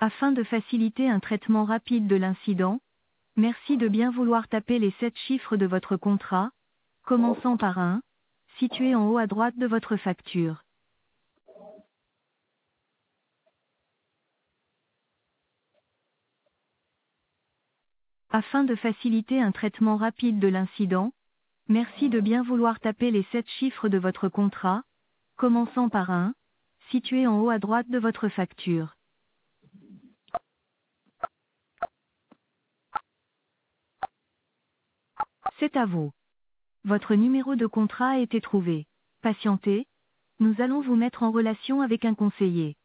Afin de faciliter un traitement rapide de l'incident, merci de bien vouloir taper les 7 chiffres de votre contrat, commençant par un, situé en haut à droite de votre facture. Afin de faciliter un traitement rapide de l'incident, merci de bien vouloir taper les 7 chiffres de votre contrat, commençant par un, situé en haut à droite de votre facture. C'est à vous. Votre numéro de contrat a été trouvé. Patientez, nous allons vous mettre en relation avec un conseiller.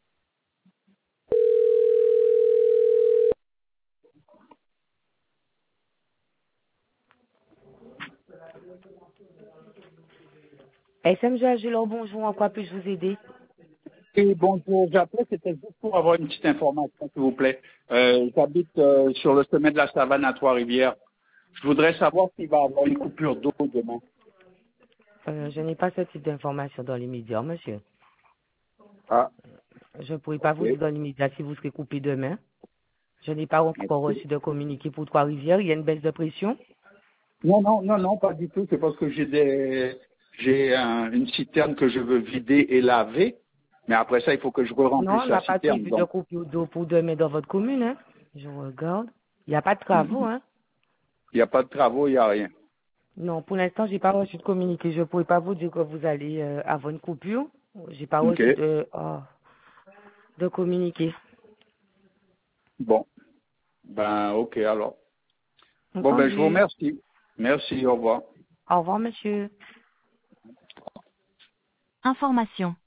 SMG Agilor, bonjour, en quoi puis-je vous aider? Oui, bonjour, j'appelle, c'était juste pour avoir une petite information, s'il vous plaît. J'habite sur le sommet de la Savane à Trois-Rivières. Je voudrais savoir s'il va y avoir une coupure d'eau demain. Je n'ai pas ce type d'information dans l'immédiat, monsieur. Ah, Je ne pourrais pas vous ok. dire dans l'immédiat si vous serez coupé demain. Je n'ai pas encore reçu de communiqué pour Trois-Rivières. Il y a une baisse de pression. Non, pas du tout. C'est parce que j'ai une citerne que je veux vider et laver. Mais après ça, il faut que je Non, re-remplisse on la n'a pas citerne. prévu de Donc, coupure d'eau pour demain dans votre commune. Hein. Je regarde. Il n'y a pas de travaux. il Hein. n'y a pas de travaux, il n'y a rien. Non, pour l'instant, j'ai pas reçu de communiqué. Je ne pourrais pas vous dire que vous allez avoir une coupure. J'ai pas OK. reçu de communiqué. Bon. Ben, OK, alors. Bon, ben, je vous Entendu. remercie. Merci, au revoir. Au revoir, monsieur. Information.